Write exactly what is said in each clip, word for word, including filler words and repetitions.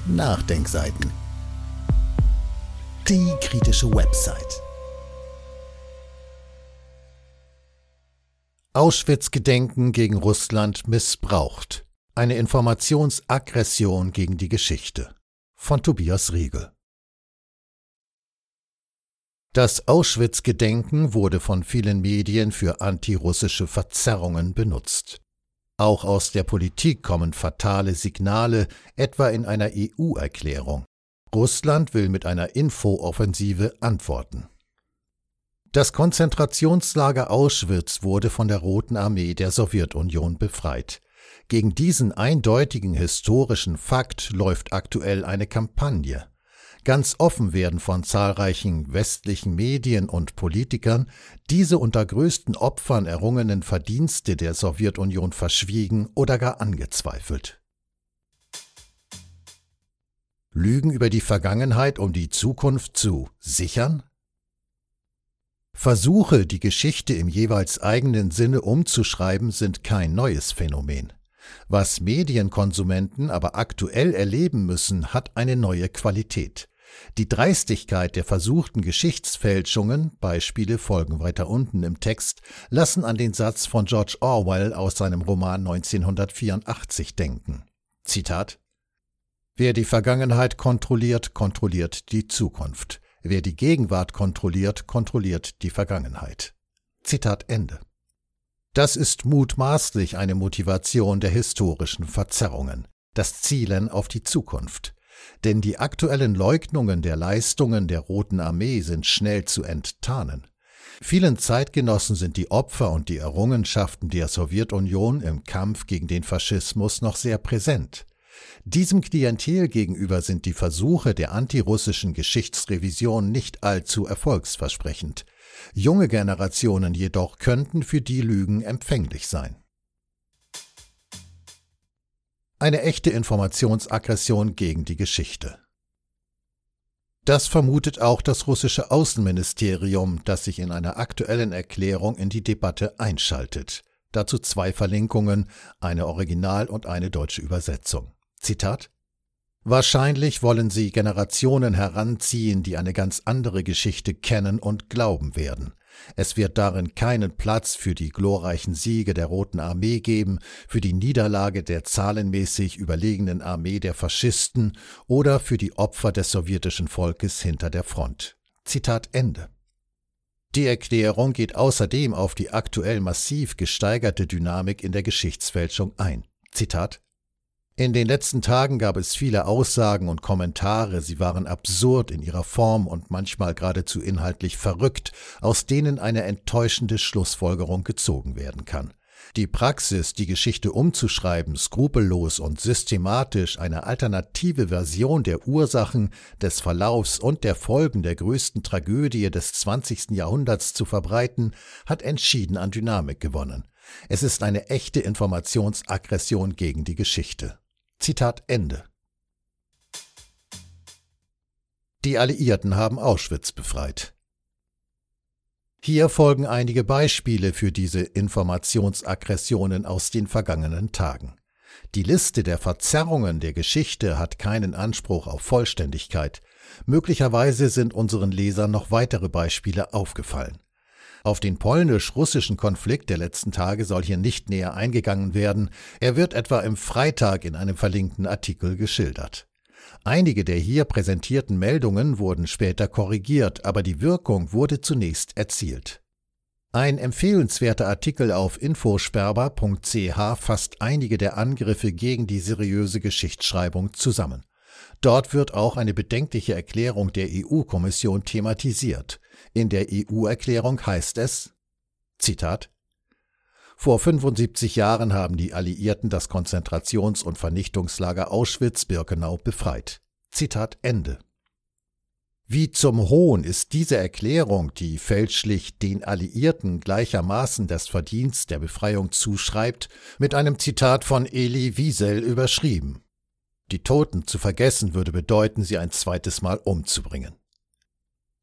Nachdenkseiten. Die kritische Website. Auschwitz-Gedenken gegen Russland missbraucht. Eine Informationsaggression gegen die Geschichte. Von Tobias Riegel. Das Auschwitz-Gedenken wurde von vielen Medien für antirussische Verzerrungen benutzt. Auch aus der Politik kommen fatale Signale, etwa in einer E U-Erklärung. Russland will mit einer Infooffensive antworten. Das Konzentrationslager Auschwitz wurde von der Roten Armee der Sowjetunion befreit. Gegen diesen eindeutigen historischen Fakt läuft aktuell eine Kampagne. Ganz offen werden von zahlreichen westlichen Medien und Politikern diese unter größten Opfern errungenen Verdienste der Sowjetunion verschwiegen oder gar angezweifelt. Lügen über die Vergangenheit, um die Zukunft zu sichern? Versuche, die Geschichte im jeweils eigenen Sinne umzuschreiben, sind kein neues Phänomen. Was Medienkonsumenten aber aktuell erleben müssen, hat eine neue Qualität. Die Dreistigkeit der versuchten Geschichtsfälschungen, Beispiele folgen weiter unten im Text, lassen an den Satz von George Orwell aus seinem Roman neunzehnhundertvierundachtzig denken. Zitat: Wer die Vergangenheit kontrolliert, kontrolliert die Zukunft. Wer die Gegenwart kontrolliert, kontrolliert die Vergangenheit. Zitat Ende. Das ist mutmaßlich eine Motivation der historischen Verzerrungen, das Zielen auf die Zukunft. Denn die aktuellen Leugnungen der Leistungen der Roten Armee sind schnell zu enttarnen. Vielen Zeitgenossen sind die Opfer und die Errungenschaften der Sowjetunion im Kampf gegen den Faschismus noch sehr präsent. Diesem Klientel gegenüber sind die Versuche der antirussischen Geschichtsrevision nicht allzu erfolgsversprechend. Junge Generationen jedoch könnten für die Lügen empfänglich sein. Eine echte Informationsaggression gegen die Geschichte. Das vermutet auch das russische Außenministerium, das sich in einer aktuellen Erklärung in die Debatte einschaltet. Dazu zwei Verlinkungen, eine Original- und eine deutsche Übersetzung. Zitat: Wahrscheinlich wollen sie Generationen heranziehen, die eine ganz andere Geschichte kennen und glauben werden. Es wird darin keinen Platz für die glorreichen Siege der Roten Armee geben, für die Niederlage der zahlenmäßig überlegenen Armee der Faschisten oder für die Opfer des sowjetischen Volkes hinter der Front. Zitat Ende. Die Erklärung geht außerdem auf die aktuell massiv gesteigerte Dynamik in der Geschichtsfälschung ein. Zitat: In den letzten Tagen gab es viele Aussagen und Kommentare, sie waren absurd in ihrer Form und manchmal geradezu inhaltlich verrückt, aus denen eine enttäuschende Schlussfolgerung gezogen werden kann. Die Praxis, die Geschichte umzuschreiben, skrupellos und systematisch eine alternative Version der Ursachen, des Verlaufs und der Folgen der größten Tragödie des zwanzigsten Jahrhunderts zu verbreiten, hat entschieden an Dynamik gewonnen. Es ist eine echte Informationsaggression gegen die Geschichte. Zitat Ende. Die Alliierten haben Auschwitz befreit. Hier folgen einige Beispiele für diese Informationsaggressionen aus den vergangenen Tagen. Die Liste der Verzerrungen der Geschichte hat keinen Anspruch auf Vollständigkeit. Möglicherweise sind unseren Lesern noch weitere Beispiele aufgefallen. Auf den polnisch-russischen Konflikt der letzten Tage soll hier nicht näher eingegangen werden, er wird etwa im Freitag in einem verlinkten Artikel geschildert. Einige der hier präsentierten Meldungen wurden später korrigiert, aber die Wirkung wurde zunächst erzielt. Ein empfehlenswerter Artikel auf infosperber punkt c h fasst einige der Angriffe gegen die seriöse Geschichtsschreibung zusammen. Dort wird auch eine bedenkliche Erklärung der E U-Kommission thematisiert. In der E U-Erklärung heißt es, Zitat: Vor fünfundsiebzig Jahren haben die Alliierten das Konzentrations- und Vernichtungslager Auschwitz-Birkenau befreit. Zitat Ende. Wie zum Hohn ist diese Erklärung, die fälschlich den Alliierten gleichermaßen das Verdienst der Befreiung zuschreibt, mit einem Zitat von Elie Wiesel überschrieben. Die Toten zu vergessen würde bedeuten, sie ein zweites Mal umzubringen.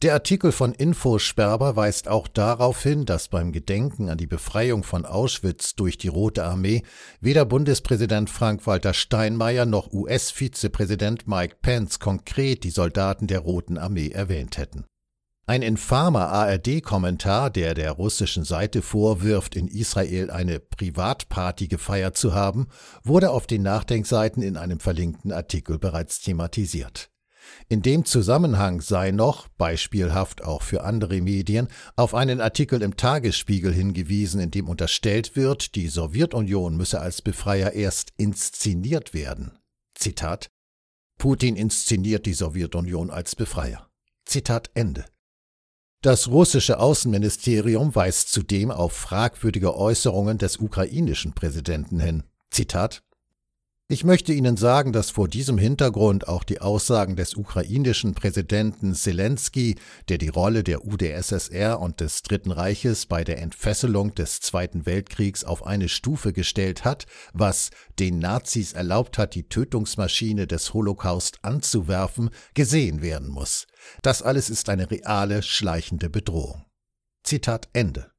Der Artikel von Infosperber weist auch darauf hin, dass beim Gedenken an die Befreiung von Auschwitz durch die Rote Armee weder Bundespräsident Frank-Walter Steinmeier noch U S-Vizepräsident Mike Pence konkret die Soldaten der Roten Armee erwähnt hätten. Ein infamer A R D-Kommentar, der der russischen Seite vorwirft, in Israel eine Privatparty gefeiert zu haben, wurde auf den Nachdenkseiten in einem verlinkten Artikel bereits thematisiert. In dem Zusammenhang sei noch, beispielhaft auch für andere Medien, auf einen Artikel im Tagesspiegel hingewiesen, in dem unterstellt wird, die Sowjetunion müsse als Befreier erst inszeniert werden. Zitat: Putin inszeniert die Sowjetunion als Befreier. Zitat Ende. Das russische Außenministerium weist zudem auf fragwürdige Äußerungen des ukrainischen Präsidenten hin. Zitat: Ich möchte Ihnen sagen, dass vor diesem Hintergrund auch die Aussagen des ukrainischen Präsidenten Selenskyj, der die Rolle der U d S S R und des Dritten Reiches bei der Entfesselung des Zweiten Weltkriegs auf eine Stufe gestellt hat, was den Nazis erlaubt hat, die Tötungsmaschine des Holocaust anzuwerfen, gesehen werden muss. Das alles ist eine reale, schleichende Bedrohung. Zitat Ende.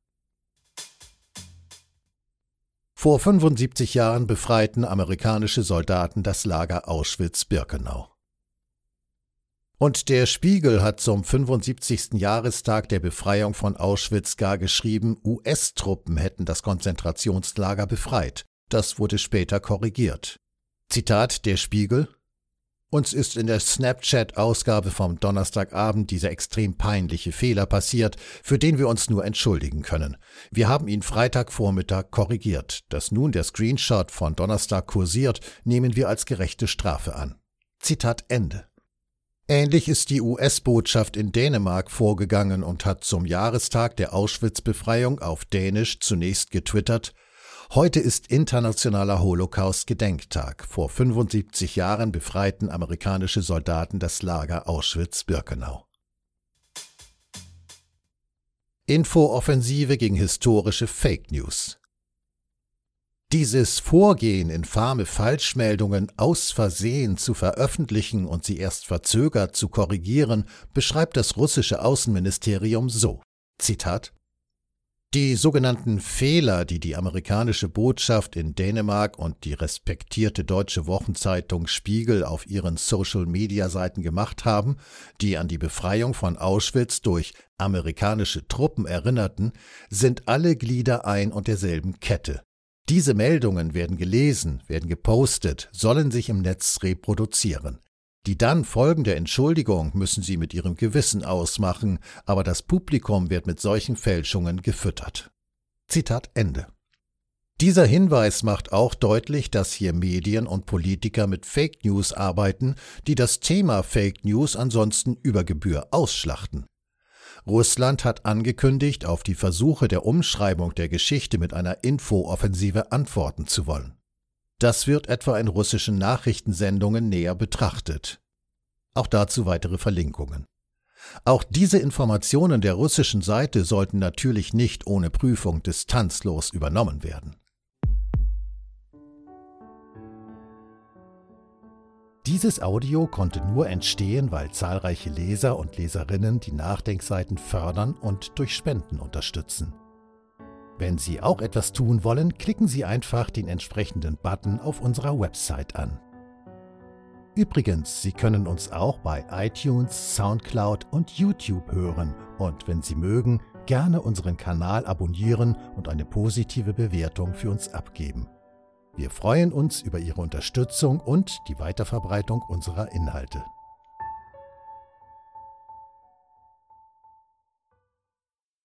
Vor fünfundsiebzig Jahren befreiten amerikanische Soldaten das Lager Auschwitz-Birkenau. Und der Spiegel hat zum fünfundsiebzigsten Jahrestag der Befreiung von Auschwitz gar geschrieben, U S-Truppen hätten das Konzentrationslager befreit. Das wurde später korrigiert. Zitat der Spiegel: Uns ist in der Snapchat-Ausgabe vom Donnerstagabend dieser extrem peinliche Fehler passiert, für den wir uns nur entschuldigen können. Wir haben ihn Freitagvormittag korrigiert. Dass nun der Screenshot von Donnerstag kursiert, nehmen wir als gerechte Strafe an. Zitat Ende. Ähnlich ist die U S-Botschaft in Dänemark vorgegangen und hat zum Jahrestag der Auschwitz-Befreiung auf Dänisch zunächst getwittert: Heute ist internationaler Holocaust-Gedenktag. Vor fünfundsiebzig Jahren befreiten amerikanische Soldaten das Lager Auschwitz-Birkenau. Infooffensive gegen historische Fake News. Dieses Vorgehen, infame Falschmeldungen aus Versehen zu veröffentlichen und sie erst verzögert zu korrigieren, beschreibt das russische Außenministerium so: Zitat: Die sogenannten Fehler, die die amerikanische Botschaft in Dänemark und die respektierte deutsche Wochenzeitung Spiegel auf ihren Social-Media-Seiten gemacht haben, die an die Befreiung von Auschwitz durch amerikanische Truppen erinnerten, sind alle Glieder ein und derselben Kette. Diese Meldungen werden gelesen, werden gepostet, sollen sich im Netz reproduzieren. Die dann folgende Entschuldigung müssen sie mit ihrem Gewissen ausmachen, aber das Publikum wird mit solchen Fälschungen gefüttert. Zitat Ende. Dieser Hinweis macht auch deutlich, dass hier Medien und Politiker mit Fake News arbeiten, die das Thema Fake News ansonsten über Gebühr ausschlachten. Russland hat angekündigt, auf die Versuche der Umschreibung der Geschichte mit einer Infooffensive antworten zu wollen. Das wird etwa in russischen Nachrichtensendungen näher betrachtet. Auch dazu weitere Verlinkungen. Auch diese Informationen der russischen Seite sollten natürlich nicht ohne Prüfung distanzlos übernommen werden. Dieses Audio konnte nur entstehen, weil zahlreiche Leser und Leserinnen die Nachdenkseiten fördern und durch Spenden unterstützen. Wenn Sie auch etwas tun wollen, klicken Sie einfach den entsprechenden Button auf unserer Website an. Übrigens, Sie können uns auch bei iTunes, Soundcloud und YouTube hören und wenn Sie mögen, gerne unseren Kanal abonnieren und eine positive Bewertung für uns abgeben. Wir freuen uns über Ihre Unterstützung und die Weiterverbreitung unserer Inhalte.